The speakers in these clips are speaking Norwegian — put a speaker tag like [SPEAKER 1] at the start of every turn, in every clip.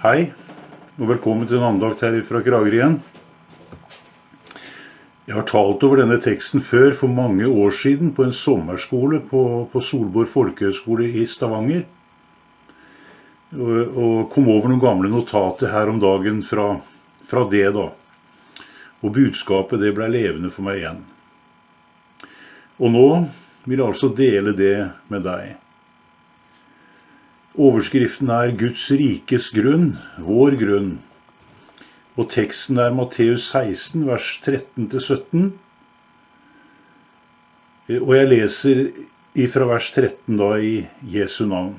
[SPEAKER 1] Hei, og velkommen til en andakt her fra Kragerø igjen. Jeg har talt over denne teksten før for mange år siden på en sommerskole på Solborg Folkehøgskole i Stavanger. Og kom over noen gamle notater her om dagen fra det da. Og budskapet det ble levende for meg igjen. Og nå vil jeg altså dele det med deg. Overskriften er Guds rikes grunn, vår grunn. Og teksten er Matteus 16, vers 13-17. Og jeg leser ifra vers 13 da i Jesu navn.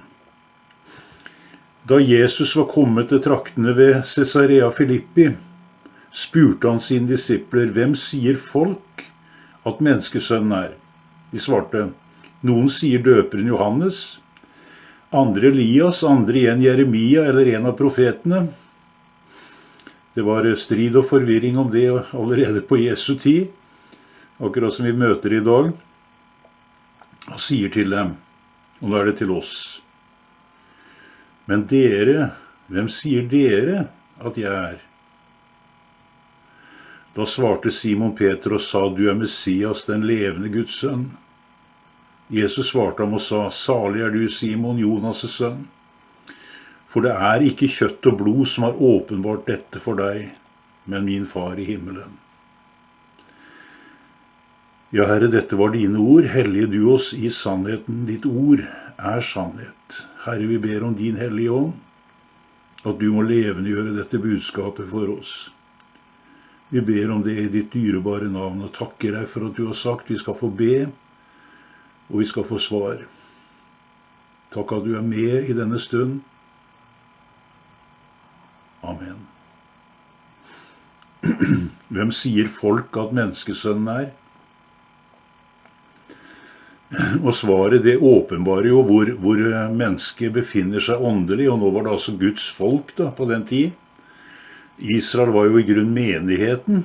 [SPEAKER 1] Da Jesus var kommet til traktene ved Caesarea Philippi, spurte han sine disipler, hvem sier folk at menneskesønnen er? De svarte, noen sier døperen Johannes, andre Elias, andre igjen Jeremia eller en av profetene. Det var strid og forvirring om det allerede på Jesu tid, akkurat som vi møter i dag. Og sier til dem, og nå er det til oss. Men dere, hvem sier dere at jeg er? Da svarte Simon Peter og sa, du er Messias, den levende Guds sønn. Jesus svarte ham og sa, salig er du, Simon, Jonas' sønn. For det er ikke kjøtt og blod som har åpenbart dette for deg, men min far i himmelen. Ja, Herre, dette var dine ord. Hellige du oss i sannheten. Ditt ord er sannhet. Herre, vi ber om din hellige ånd, at du må levendegjøre dette budskapet for oss. Vi ber om det i ditt dyrebare navn, og takker deg for at du har sagt vi skal få be, og vi skal få svar. Takk at du er med i denne stund. Amen. Hvem sier folk at menneskesønnen er? Og svaret det åpenbarer jo hvor mennesket befinner seg åndelig, og nå var det altså Guds folk da, på den tid. Israel var jo i grunn menigheten.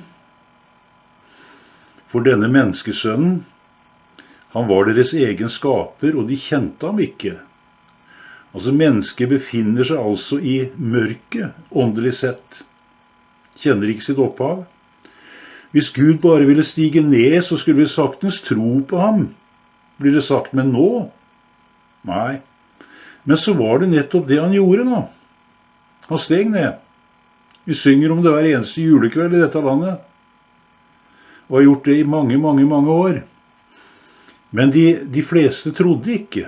[SPEAKER 1] For denne menneskesønnen, han var deres egen skaper, og de kjente ham ikke. Altså, mennesket befinner seg altså i mørket, åndelig sett. Kjenner ikke sitt opphav. Hvis Gud bare ville stige ned, så skulle vi saktens tro på ham. Blir det sagt, men nå? Nei. Men så var det nettopp det han gjorde nå. Han steg ned. Vi synger om det hver eneste julekveld i dette landet. Og har gjort det i mange, mange, mange år. Men de fleste trodde ikke.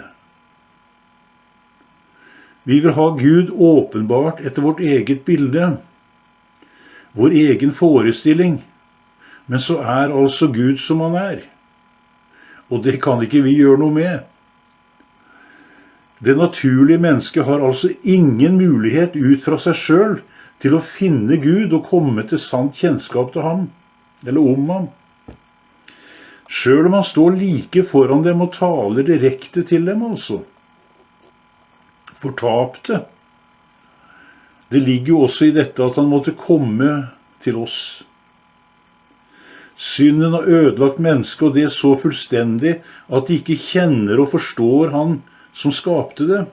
[SPEAKER 1] Vi vil ha Gud åpenbart etter vårt eget bilde, vår egen forestilling, men så er altså Gud som han er. Og det kan ikke vi gjøre noe med. Det naturlige mennesket har altså ingen mulighet ut fra seg selv til å finne Gud og komme til sant kjennskap til ham, eller om ham. Selv om han står like foran dem og taler direkte til dem, altså. Fortapte. Det ligger jo også i dette at han måtte komme til oss. Synden har ødelagt mennesket, og det er så fullstendig at de ikke kjenner og forstår han som skapte det.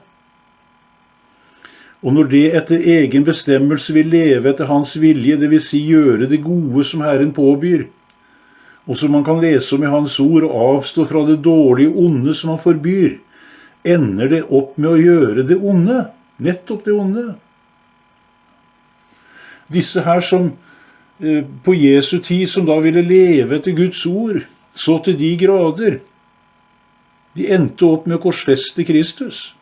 [SPEAKER 1] Og når det etter egen bestemmelse vil leve etter hans vilje, det vil si gjøre det gode som Herren påbyr, og som man kan lese om i hans ord, og avstå fra det dårlige onde som han forbyr, ender det opp med å gjøre det onde, nettopp det onde. Disse her som på Jesu tid, som da ville leve etter Guds ord, så til de grader, de endte opp med å korsfeste Kristus.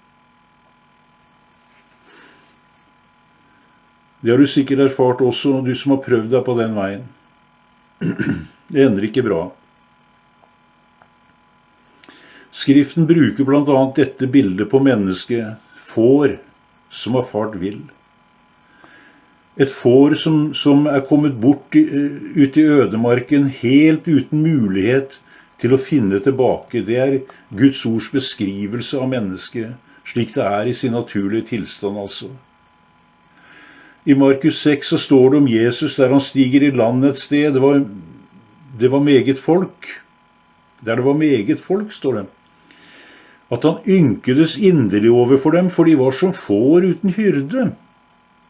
[SPEAKER 1] Det har du sikkert erfart også, du som har prøvd deg på den veien. Det ender ikke bra. Skriften bruker blant annet dette bildet på mennesket, får som har fart vill. Et får som er kommet bort ut i ødemarken helt uten mulighet til å finne tilbake. Det er Guds ords beskrivelse av mennesket, slik det er i sin naturlige tilstand altså. I Markus 6 så står det om Jesus der han stiger i land et sted. Det var meget folk. Der det var meget folk, står det. At han ynkedes inderlig overfor dem, for de var som får uten hyrde.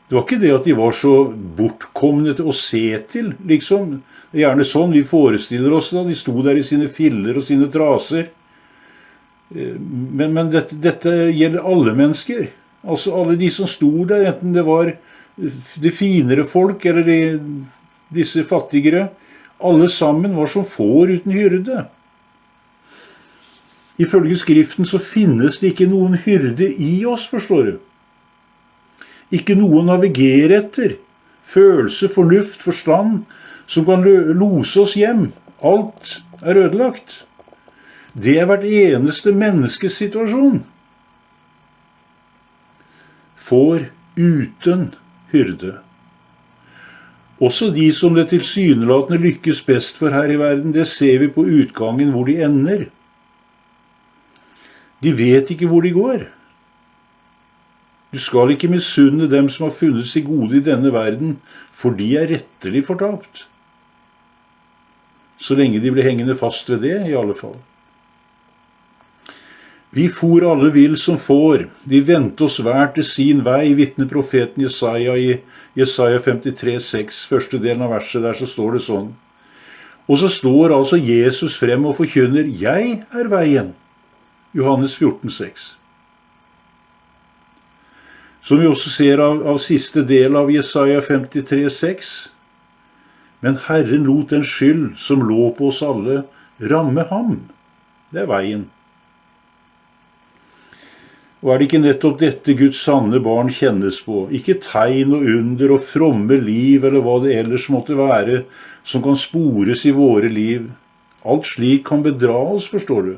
[SPEAKER 1] Det var ikke det at de var så bortkomne til å se til, liksom. Det er gjerne sånn vi forestiller oss da. De sto der i sine filler og sine traser. Men dette gjelder alle mennesker. Altså alle de som sto der, enten det var de finere folk eller disse fattigere. Alle sammen var som får uten hyrde. Ifølge Skriften så finnes det ikke noen hyrde i oss, forstår du. Ikke noe å navigere etter. Følelse, fornuft, forstand, som kan lose oss hjem. Alt er ødelagt. Det er hvert eneste menneskes situasjon. Får uten hyrde. Også de som det tilsynelatende lykkes best for her i verden, det ser vi på utgangen hvor de ender. De vet ikke hvor de går. Du skal ikke misunne dem som har funnet seg gode i denne verden, for de er rettelig fortapt. Så lenge de blir hengende fast ved det, i alle fall. Vi for alle vill som får, vi vendte oss hver til sin vei, vitner profeten Jesaja i Jesaja 53,6, første delen av verset, der så står det sånn. Og så står altså Jesus frem og forkynner, jeg er veien. Johannes 14,6. Som vi også ser av siste del av Jesaja 53,6. Men Herren lot den skyld som lå på oss alle ramme ham. Det er veien. Og er det ikke nettopp dette Guds sanne barn kjennes på? Ikke tegn og under og fromme liv, eller hva det ellers måtte være, som kan spores i våre liv. Alt slik kan bedra oss, forstår du.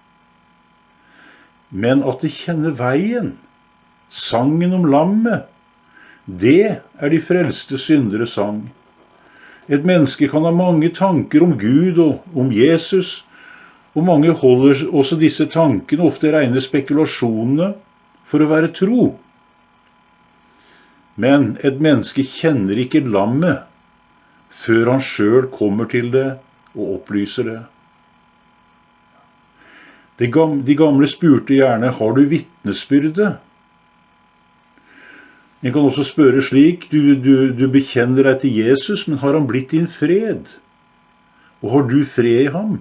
[SPEAKER 1] Men at de kjenner veien, sangen om lammet, det er de frelste syndere sang. Et menneske kan ha mange tanker om Gud og om Jesus, og mange holder også disse tankene, ofte rene spekulasjonene, for å være tro. Men et menneske kjenner ikke lammet før han selv kommer til det og opplyser det. De gamle spurte gjerne, har du vitnesbyrde? En kan også spørre slik, du bekjenner deg til Jesus, men har han blitt din fred? Og har du fred i ham?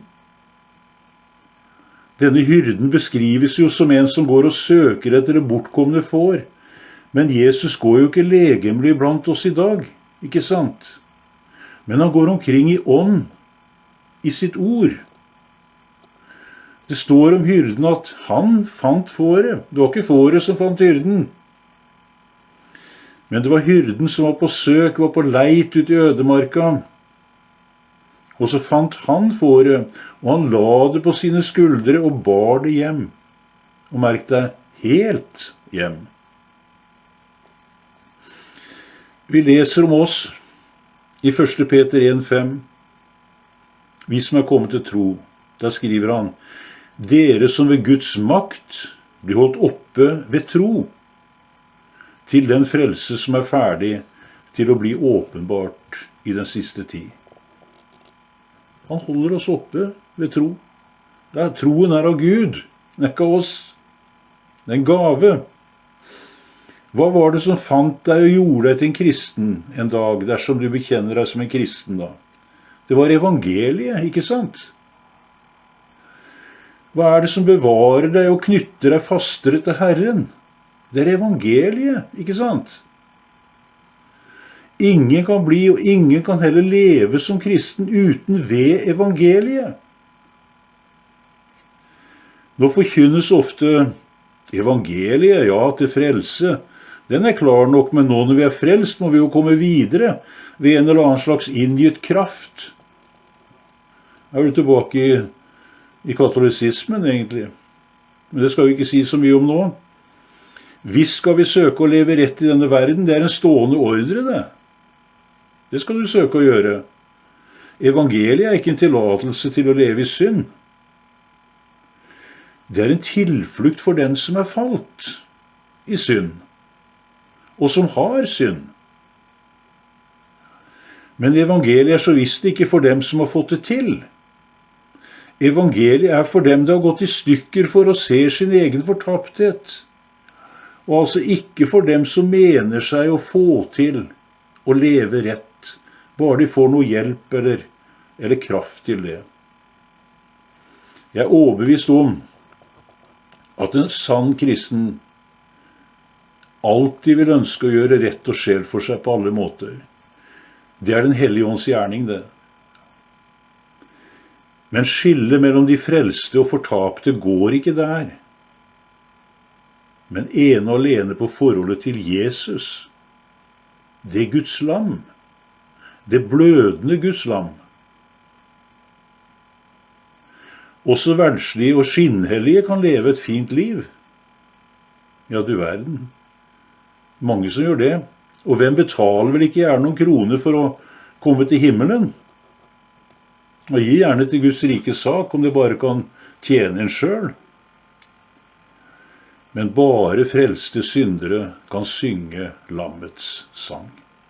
[SPEAKER 1] Denne hyrden beskrives jo som en som går og søker etter det bortkomne får. Men Jesus går jo ikke legemlig blant oss i dag, ikke sant? Men han går omkring i ånd, i sitt ord. Det står om hyrden at han fant fåret. Det var ikke fåret som fant hyrden. Men det var hyrden som var på søk, var på leit ut i ødemarka. Og så fant han fåret, og han la det på sine skuldre og bar det hjem. Og merk deg, helt hjem. Vi leser om oss i 1. Peter 1,5. Vi som er kommet til tro. Da skriver han, dere som ved Guds makt blir holdt oppe ved tro, til den frelse som er ferdig til å bli åpenbart i den siste tid. Han holder oss oppe ved tro. Troen er av Gud, den er ikke av oss. Det er en gave. Hva var det som fant deg og gjorde deg til en kristen en dag, dersom du bekjenner deg som en kristen da? Det var evangeliet, ikke sant? Hva er det som bevarer deg og knytter deg fastere til Herren? Det er evangeliet, ikke sant? Ingen kan bli, og ingen kan heller leve som kristen uten ved evangeliet. Nå forkynnes ofte evangeliet, ja, til frelse. Den er klar nok, men nå når vi er frelst, må vi jo komme videre ved en eller annen slags inngitt kraft. Jeg er jo tilbake i katolisismen, egentlig. Men det skal vi ikke si så mye om nå. Hvis skal vi søke å leve rett i denne verden, det er en stående ordre, det. Det skal du søke å gjøre. Evangeliet er ikke en tillatelse til å leve i synd. Det er en tilflukt for den som er falt i synd, og som har synd. Men evangeliet er så visst ikke for dem som har fått det til. Evangeliet er for dem det har gått i stykker for å se sin egen fortapthet, og altså ikke for dem som mener seg å få til å leve rett, bare de får noe hjelp eller kraft til det. Jeg er overbevist om at en sann kristen alltid vil ønske å gjøre rett og sjel for seg på alle måter. Det er Den hellige ånds gjerning, det. Men skillet mellom de frelste og fortapte går ikke der. Men ene og alene på forholdet til Jesus, det Guds lam, det blødende Guds lam. Også verdslige og skinnhellige kan leve et fint liv. Ja, du verden. Mange som gjør det. Og hvem betaler vel ikke gjerne noen kroner for å komme til himmelen? Og gi gjerne til Guds rike sak, om det bare kan tjene en selv. Men bare frelste syndere kan synge lammets sang.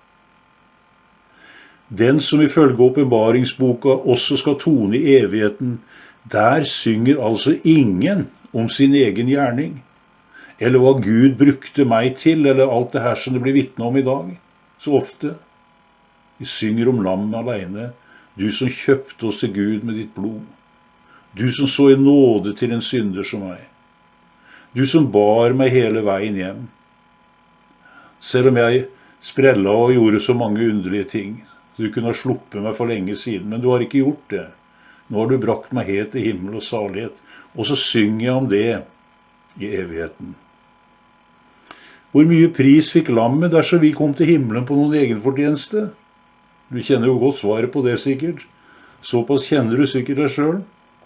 [SPEAKER 1] Den som ifølge åpenbaringsboka også skal tone i evigheten, der synger altså ingen om sin egen gjerning, eller hva Gud brukte meg til, eller alt det her som det blir vitne om i dag, så ofte. Vi synger om lammet alene, du som kjøpte oss til Gud med ditt blod, du som så i nåde til en synder som meg, du som bar meg hele veien hjem. Selv om jeg sprella og gjorde så mange underlige ting, du kunne ha sluppet meg for lenge siden, men du har ikke gjort det. Nå har du brakt meg helt til himmel og salighet, og så synger jeg om det i evigheten. Hvor mye pris fikk lammet dersom vi kom til himmelen på noen egenfortjeneste? Du kjenner jo godt svaret på det sikkert. Såpass kjenner du sikkert deg selv.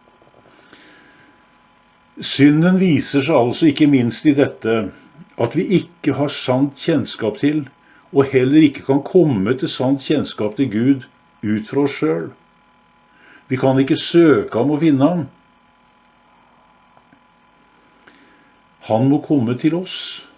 [SPEAKER 1] Synden viser seg altså ikke minst i dette, at vi ikke har sant kjennskap til, og heller ikke kan komme til sant kjennskap til Gud ut fra oss selv. Vi kan ikke søke ham og finne ham. Han må komme til oss.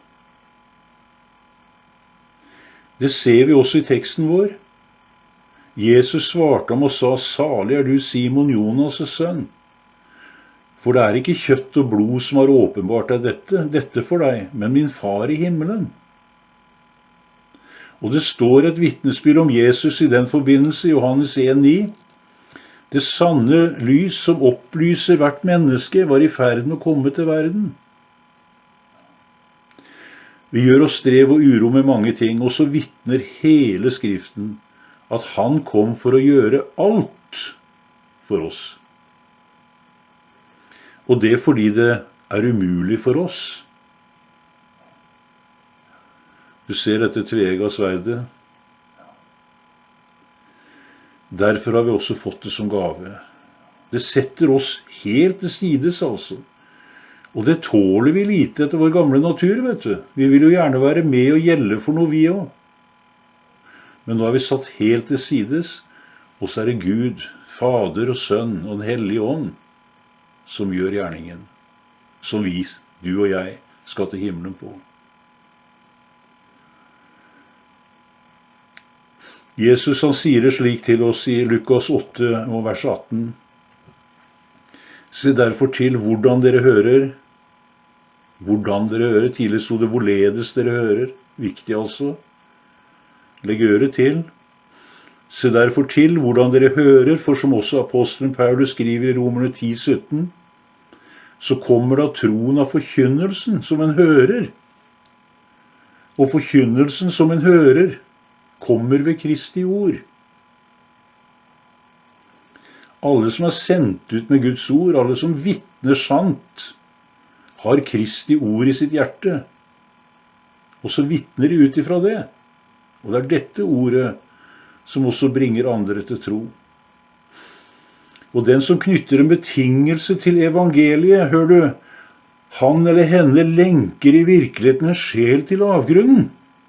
[SPEAKER 1] Det ser vi også i teksten vår. Jesus svarte ham og sa, «Salig er du, Simon Jonas' sønn. For det er ikke kjøtt og blod som har åpenbart dette for deg, men min far i himmelen.» Og det står et vitnesbyrd om Jesus i den forbindelse, i Johannes 1,9. Det sanne lys som opplyser hvert menneske var i ferd med å komme til verden. Vi gjør oss strev og uro med mange ting, og så vitner hele Skriften at han kom for å gjøre alt for oss. Og det fordi det er umulig for oss. Du ser dette tveegget sverdet. Derfor har vi også fått det som gave. Det setter oss helt til sides, altså. Og det tåler vi lite etter vår gamle natur, vet du. Vi vil jo gjerne være med og gjelde for noe vi også. Men nå er vi satt helt til sides, og så er det Gud, Fader og Sønn og Den hellige ånd, som gjør gjerningen, som vi, du og jeg, skal til himmelen på. Jesus han sier det slik til oss i Lukas 8 og vers 18. Se derfor til hvordan dere hører. Hvordan dere hører. Tidligere stod det hvorledes dere hører. Viktig altså. Legg øret til. Se derfor til hvordan dere hører, for som også apostelen Paulus skriver i Romerne 10:17, så kommer da troen av forkynnelsen som en hører. Og forkynnelsen som en hører kommer ved Kristi ord. Alle som er sendt ut med Guds ord, alle som vitner sant, har Kristi ord i sitt hjerte. Og så vitner de ut ifra det. Og det er dette ordet som også bringer andre til tro. Og den som knytter en betingelse til evangeliet, hør du, han eller henne lenker i virkeligheten en sjel til avgrunnen.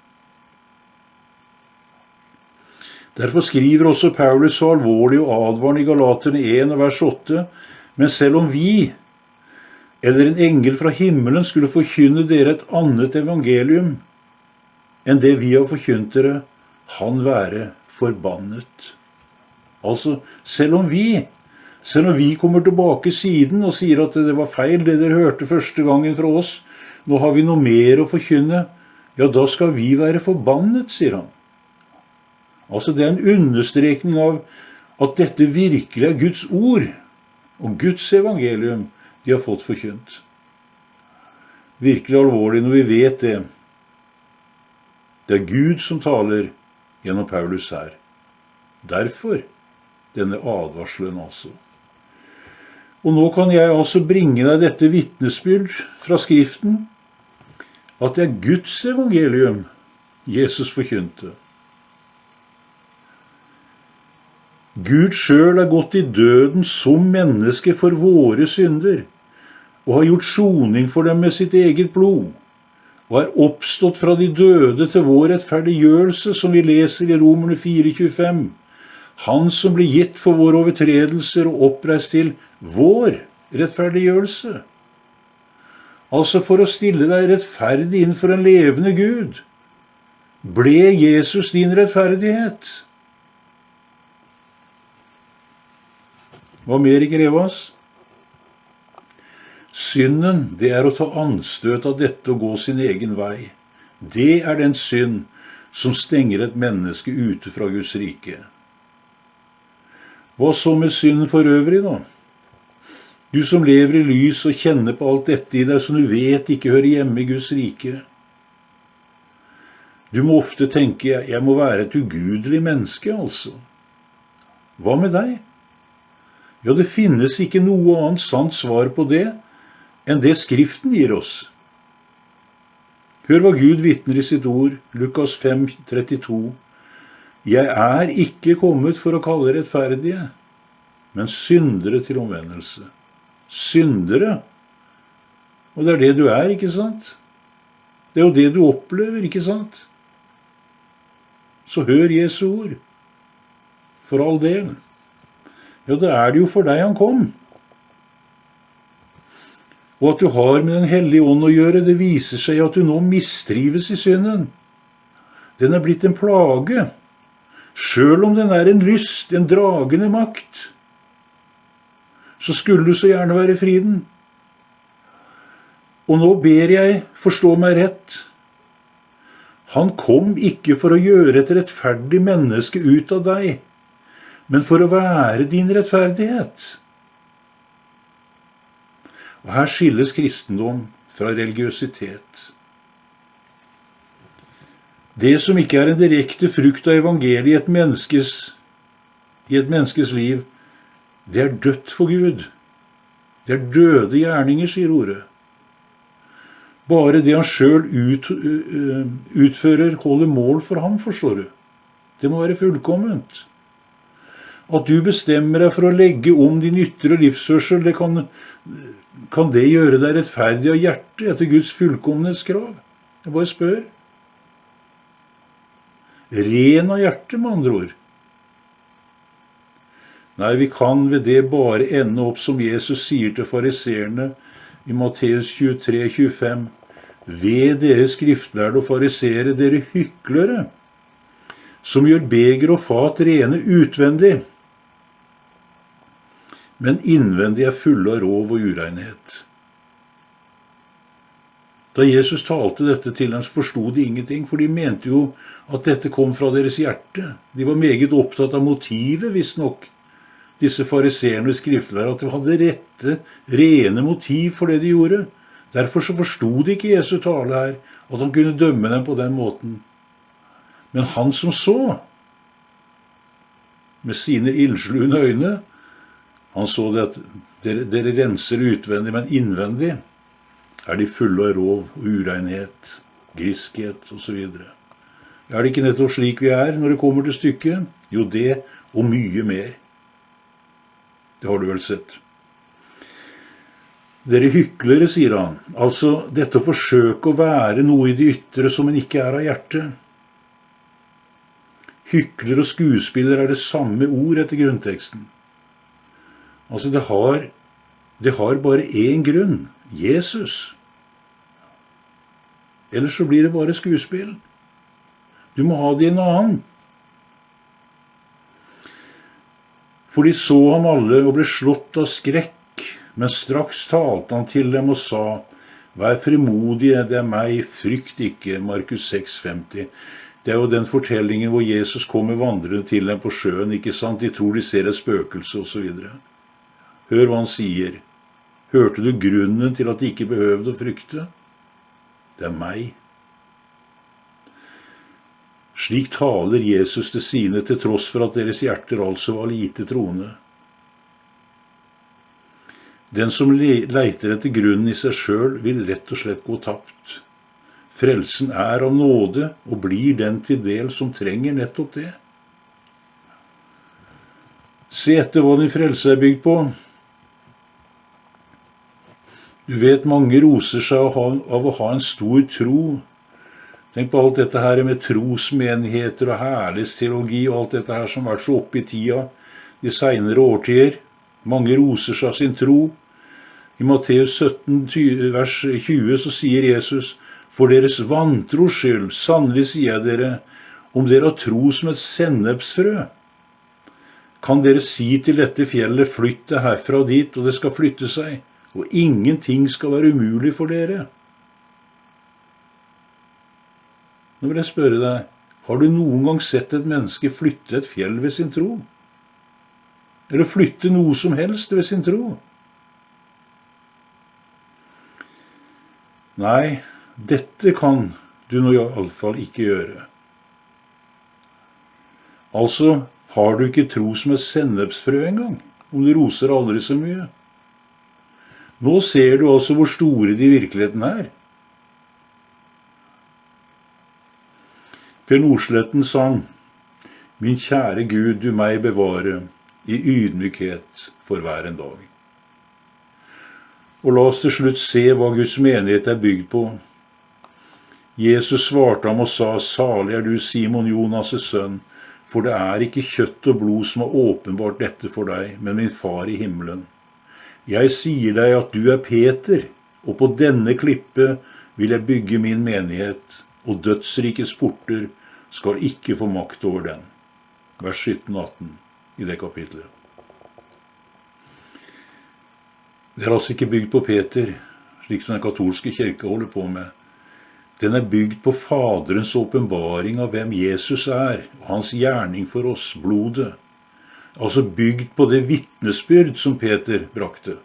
[SPEAKER 1] Derfor skriver også Paulus så alvorlig og advarende i Galaterne 1 vers 8, men selv om vi, eller en engel fra himmelen, skulle forkynne dere et annet evangelium enn det vi har forkynt dere, han være forbannet. Altså, selv om vi kommer tilbake siden og sier at det var feil det dere hørte første gangen fra oss, nå har vi noe mer å forkynne, ja, da skal vi være forbannet, sier han. Altså, det er en understrekning av at dette virkelig er Guds ord, og Guds evangelium de har fått forkynt. Virkelig alvorlig når vi vet det. Det er Gud som taler gjennom Paulus her. Derfor denne advarselen altså. Og nå kan jeg altså bringe deg dette vitnesbyrd fra Skriften, at det er Guds evangelium Jesus forkynte. Gud selv er gått i døden som menneske for våre synder, og har gjort soning for dem med sitt eget blod, og er oppstått fra de døde til vår rettferdiggjørelse, som vi leser i Romerne 4,25. Han som blir gitt for våre overtredelser og oppreist til vår rettferdiggjørelse. Altså for å stille deg rettferdig inn for en levende Gud, ble Jesus din rettferdighet. Hva mer kreves? Synden, det er å ta anstøt av dette og gå sin egen vei. Det er den synd som stenger et menneske ute fra Guds rike. Hva så med synden for øvrig da? Du som lever i lys og kjenner på alt dette i deg som du vet ikke hører hjemme i Guds rike. Du må ofte tenke, jeg må være et ugudelig menneske, altså. Hva med deg? Ja, det finnes ikke noe annet sant svar på det enn det Skriften gir oss. Hør hva Gud vitner i sitt ord, Lukas 5,32. Jeg er ikke kommet for å kalle rettferdige, men syndere til omvendelse. Syndere. Og det er det du er, ikke sant? Det er jo det du opplever, ikke sant? Så hør Jesu ord. For all del. Ja, det er det jo for deg han kom. Og at du har med den hellige ånd å gjøre, det viser seg at du nå mistrives i synden. Den er blitt en plage, selv om den er en lyst, en dragende makt. Så skulle du så gjerne være i friden. Og nå ber jeg, forstå meg rett. Han kom ikke for å gjøre et rettferdig menneske ut av deg, men for å være din rettferdighet. Og her skilles kristendom fra religiøsitet. Det som ikke er en direkte frukt av evangeliet i et menneskes liv, det er dødt for Gud. Det er døde gjerninger, sier ordet. Bare det han selv utfører, holder mål for ham, forstår du. Det må være fullkomment. At du bestemmer deg for å legge om din ytre livsførsel, det kan det gjøre deg rettferdig av hjertet etter Guds fullkommenhetskrav? Jeg bare spør. Ren av hjertet, med andre ord. Nei, vi kan ved det bare ende opp som Jesus sier til fariseerne i Matteus 23,25. Ved dere skriftlærde og farisere, dere hyklere, som gjør beger og fat rene utvendig, men innvendig er fulle av rov og urenhet. Da Jesus talte dette til dem, forstod de ingenting, for de mente jo at dette kom fra deres hjerte. De var meget opptatt av motivet, visstnok, disse fariseerne og skriftlærere, at de hadde rette, rene motiv for det de gjorde. Derfor så forstod ikke Jesu tale her, at han kunne dømme dem på den måten. Men han som så, med sine ildslune øyne, han så det at dere renser utvendig, men innvendig er de fulle av rov og urenhet, griskhet og så videre. Er det ikke nettopp slik vi er når det kommer til stykket? Jo, det og mye mer. Det har du vel sett. Dere hyklere, sier han, altså dette å forsøke å være noe i det ytre som en ikke er av hjertet. Hykler og skuespiller er det samme ord etter grunnteksten. Altså det har bare én grunn, Jesus. Ellers så blir det bare skuespill. Du må ha det i en annen. For de så ham alle og ble slått av skrekk, men straks talte han til dem og sa, Vær frimodige, det er meg, frykt ikke, Markus 6,50. Det er jo den fortellingen hvor Jesus kommer vandrende til dem på sjøen, ikke sant? De tror de ser et spøkelse, og så videre. Hør hva han sier. Hørte du grunnen til at de ikke behøvde å frykte? Det er meg. Slik taler Jesus til sine, til tross for at deres hjerter altså var lite troende. Den som leiter etter grunnen i seg selv, vil rett og slett gå tapt. Frelsen er av nåde, og blir den til del som trenger nettopp det. Se etter hva din frelse er bygd på. Du vet, mange roser seg av å ha en stor tro. Tenk på alt dette her med trosmenigheter og herlighetsteologi og alt dette her som har vært så oppe i tida de senere årtier. Mange roser seg av sin tro. I Matteus 17, vers 20 så sier Jesus: for deres vantros skyld, sannelig sier jeg dere, om dere har tro som et sennepsfrø, kan dere si til dette fjellet, flytt det herfra og dit, og det skal flytte seg, og ingenting skal være umulig for dere. Nå vil jeg spørre deg, har du noen gang sett et menneske flytte et fjell ved sin tro? Eller flytte noe som helst ved sin tro? Nei, dette kan du nå i alle fall ikke gjøre. Altså, har du ikke tro som et sennepsfrø engang, om du roser aldri så mye? Nå ser du altså hvor store de i virkeligheten er. Per Nordsletten sang: min kjære Gud, du meg bevare, i ydmykhet for hver en dag. Og la oss til slutt se hva Guds menighet er bygd på. Jesus svarte ham og sa: salig er du, Simon Jonas' sønn, for det er ikke kjøtt og blod som har åpenbart dette for deg, men min far i himmelen. Jeg sier deg at du er Peter, og på denne klippe vil jeg bygge min menighet, og dødsrikets porter skal ikke få makt over den. Vers 17-18 i det kapitlet. Det er altså ikke bygd på Peter, slik som den katolske kirke holder på med. Den er bygd på Faderens åpenbaring av hvem Jesus er, og hans gjerning for oss, blodet. Altså bygd på det vitnesbyrd som Peter brakte.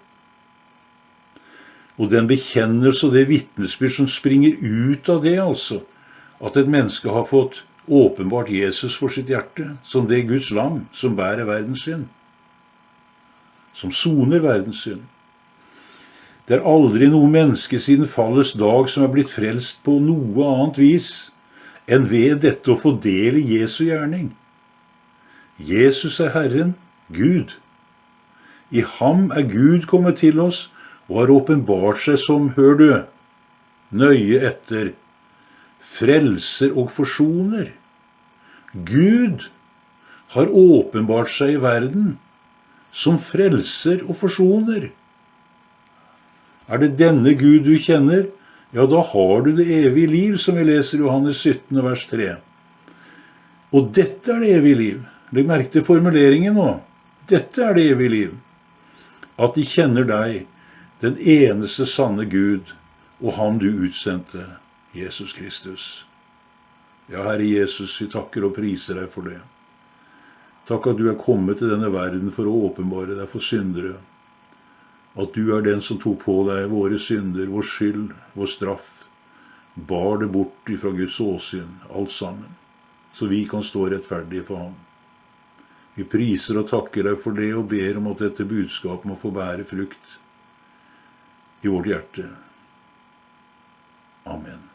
[SPEAKER 1] Og den bekjennelse og det vitnesbyrd som springer ut av det, altså, at et menneske har fått åpenbart Jesus for sitt hjerte, som det Guds lam som bærer verdens synd, som soner verdens synd. Det er aldri noe menneske siden fallets dag som er blitt frelst på noe annet vis enn ved dette å få del i Jesu gjerning. Jesus er Herren, Gud. I ham er Gud kommet til oss og har åpenbart seg som, hør du, nøye etter, frelser og forsoner. Gud har åpenbart seg i verden som frelser og forsoner. Er det denne Gud du kjenner? Ja, da har du det evige liv, som vi leser i Johannes 17, vers 3. Og dette er det evige liv. Legg merke til formuleringen nå. Dette er det evige liv. At de kjenner deg, den eneste sanne Gud, og ham du utsendte, Jesus Kristus. Ja, Herre Jesus, vi takker og priser deg for det. Takk at du er kommet til denne verden for å åpenbare deg for syndere. At du er den som tok på deg våre synder, vår skyld, vår straff, bar det bort ifra Guds åsyn, alt sammen, så vi kan stå rettferdige for ham. Vi priser og takker deg for det, og ber om at dette budskapet må få bære frukt i vårt hjerte. Amen.